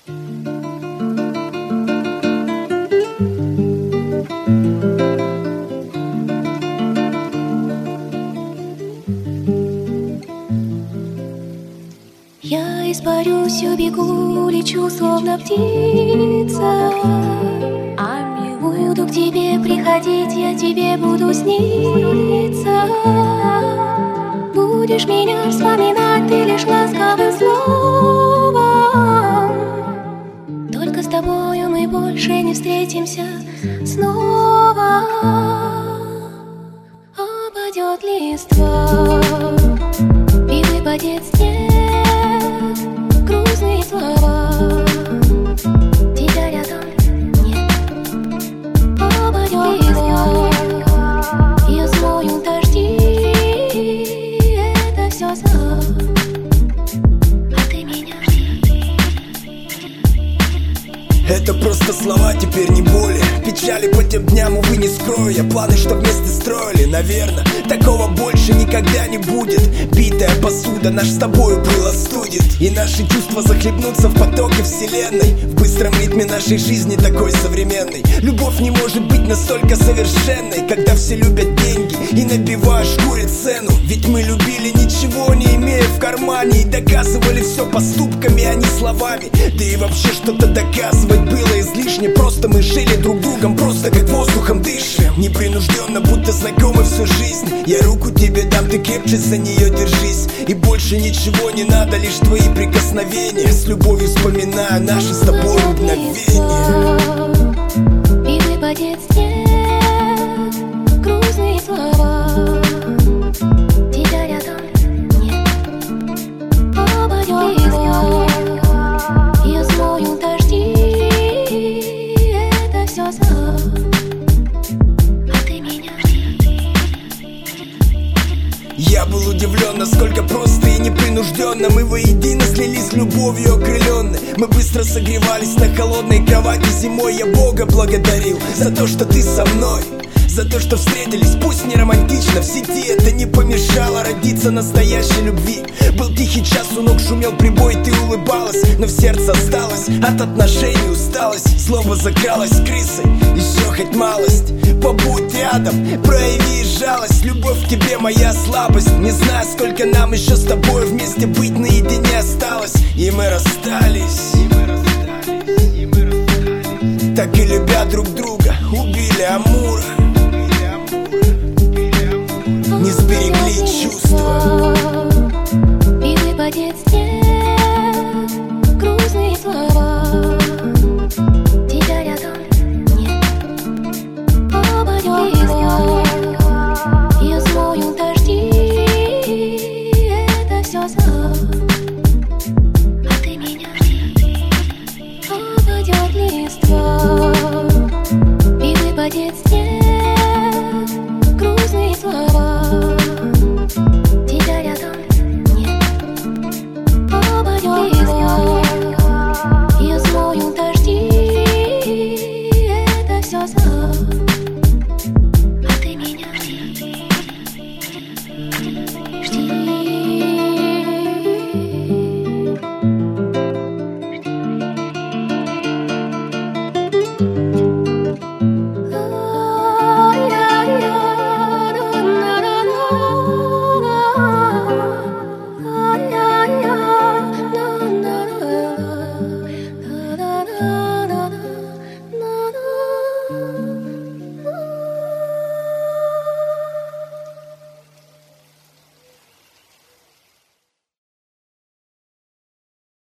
Я испарюсь, убегу, лечу, словно птица. Буду к тебе приходить, я тебе буду сниться. Будешь меня вспоминать, ты лишь ласковым словом. Только с тобою мы больше не встретимся снова. Опадет листва и выпадет снег, грустные слова. Тебя рядом нет. Опадет листва, я смою дожди. Это все сон, а ты меня жди. Это просто слова, теперь не боли. Печали по тем дням, увы, не скрою. Я планы, что вместе строили, наверное, такого больше никогда не будет. Битая посуда наш с тобою пыл остудит, и наши чувства захлебнутся в потоке вселенной. В быстром ритме нашей жизни такой современной. Любовь не может быть настолько совершенной, когда все любят деньги и набивают шкуре цену. Ведь мы любили, ничего не имея в кармане, и доказывали все поступками, а не словами. Да и вообще что-то доказывать было излишне. Просто мы жили друг другом, просто как воздухом дышим. Непринужденно, будто знакомы всю жизнь. Я руку тебе дам, ты крепче за нее держись. И больше ничего не надо, лишь твои прикосновения. С любовью вспоминаю наши с тобой мгновения. И выпадет снег, грустные слова. Тебя рядом нет. Опадет листва, я смою дожди. Это все сон, а ты меня жди. Я был удивлен, насколько просто и непринужденно мы воедино слились любовью окрыленной. Мы быстро согревались на холодной кровати зимой. Я Бога благодарил за то, что ты со мной, за то, что встретились, пусть не романтично. В сети это не помешало родиться настоящей любви. Был тихий час, у ног шумел прибой, ты улыбалась, но в сердце осталась от отношений усталость. Злоба закралась крысой, еще хоть малость. Побудь рядом, прояви жалость. Любовь к тебе моя слабость. Не знаю, сколько нам еще с тобой вместе быть наедине осталось. И мы расстались, так и любя друг друга, убили Амура. Не сберегли чувства. И выпадет снег, грустные слова. Тебя рядом нет. Опадет листва, я смою дожди. Это все сон, а ты меня жди. Опадет листва и выпадет снег.